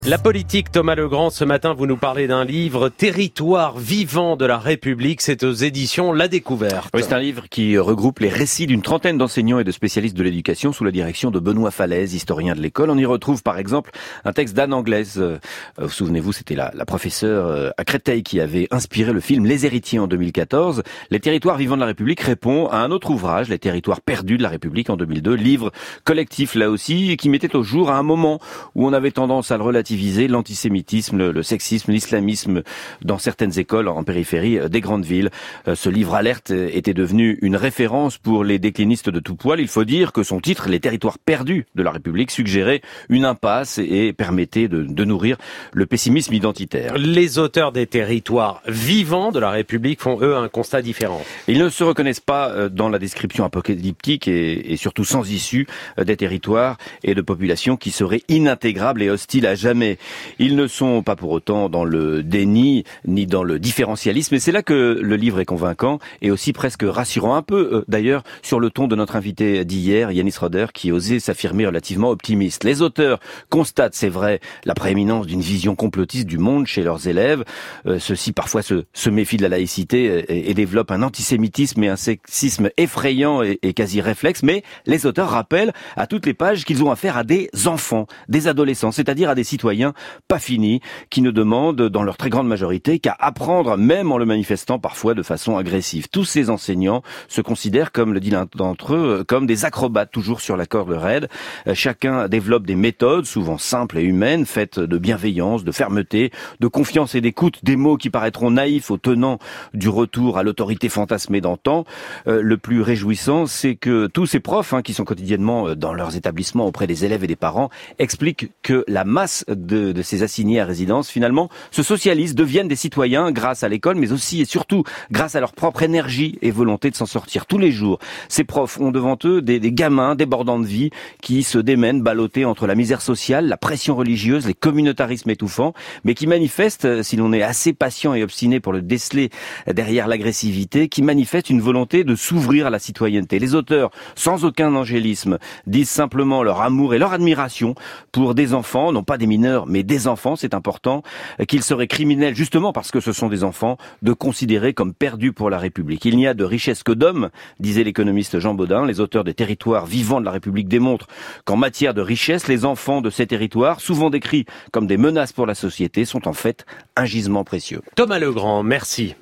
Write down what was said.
La politique, Thomas Legrand, ce matin, vous nous parlez d'un livre, Territoire vivant de la République, c'est aux éditions La Découverte. Oui, c'est un livre qui regroupe les récits d'une trentaine d'enseignants et de spécialistes de l'éducation sous la direction de Benoît Falaise, historien de l'école. On y retrouve par exemple un texte d'Anne Anglaise. Vous souvenez-vous, c'était la professeure à Créteil qui avait inspiré le film Les Héritiers en 2014. Les Territoires vivants de la République répond à un autre ouvrage, Les Territoires perdus de la République en 2002, livre collectif là aussi, qui mettait au jour à un moment où on avait tendance à le relativiser, l'antisémitisme, le sexisme, l'islamisme dans certaines écoles en périphérie des grandes villes. Ce livre alerte était devenu une référence pour les déclinistes de tout poil. Il faut dire que son titre, Les Territoires perdus de la République, suggérait une impasse et permettait de nourrir le pessimisme identitaire. Les auteurs des Territoires vivants de la République font, eux, un constat différent. Ils ne se reconnaissent pas dans la description apocalyptique et surtout sans issue des territoires et de populations qui seraient inintégrables et hostiles à jamais. Ils ne sont pas pour autant dans le déni ni dans le différentialisme, et c'est là que le livre est convaincant et aussi presque rassurant, un peu d'ailleurs sur le ton de notre invité d'hier, Yanis Roder, qui osait s'affirmer relativement optimiste. Les auteurs constatent, c'est vrai, la prééminence d'une vision complotiste du monde chez leurs élèves. Ceux-ci parfois se méfient de la laïcité et développent un antisémitisme et un sexisme effrayant et quasi réflexe, mais les auteurs rappellent à toutes les pages qu'ils ont affaire à des enfants, des adolescents, c'est-à-dire à des citoyens pas finis, qui ne demandent dans leur très grande majorité qu'à apprendre, même en le manifestant parfois de façon agressive. Tous ces enseignants se considèrent, comme le dit l'un d'entre eux, comme des acrobates toujours sur la corde raide. Chacun développe des méthodes, souvent simples et humaines, faites de bienveillance, de fermeté, de confiance et d'écoute, des mots qui paraîtront naïfs aux tenants du retour à l'autorité fantasmée d'antan. Le plus réjouissant, c'est que tous ces profs, qui sont quotidiennement dans leurs établissements auprès des élèves et des parents, expliquent que la masse de ces assignés à résidence, finalement, se socialisent, deviennent des citoyens grâce à l'école, mais aussi et surtout grâce à leur propre énergie et volonté de s'en sortir tous les jours. Ces profs ont devant eux des gamins débordants de vie qui se démènent, ballottés entre la misère sociale, la pression religieuse, les communautarismes étouffants, mais qui manifestent, si l'on est assez patient et obstiné pour le déceler derrière l'agressivité, qui manifestent une volonté de s'ouvrir à la citoyenneté. Les auteurs, sans aucun angélisme, disent simplement leur amour et leur admiration pour des enfants, non pas des mineurs, mais des enfants, c'est important, qu'il serait criminel, justement parce que ce sont des enfants, de considérer comme perdus pour la République. Il n'y a de richesse que d'hommes, disait l'économiste Jean Bodin. Les auteurs des Territoires vivants de la République démontrent qu'en matière de richesse, les enfants de ces territoires, souvent décrits comme des menaces pour la société, sont en fait un gisement précieux. Thomas Legrand, merci.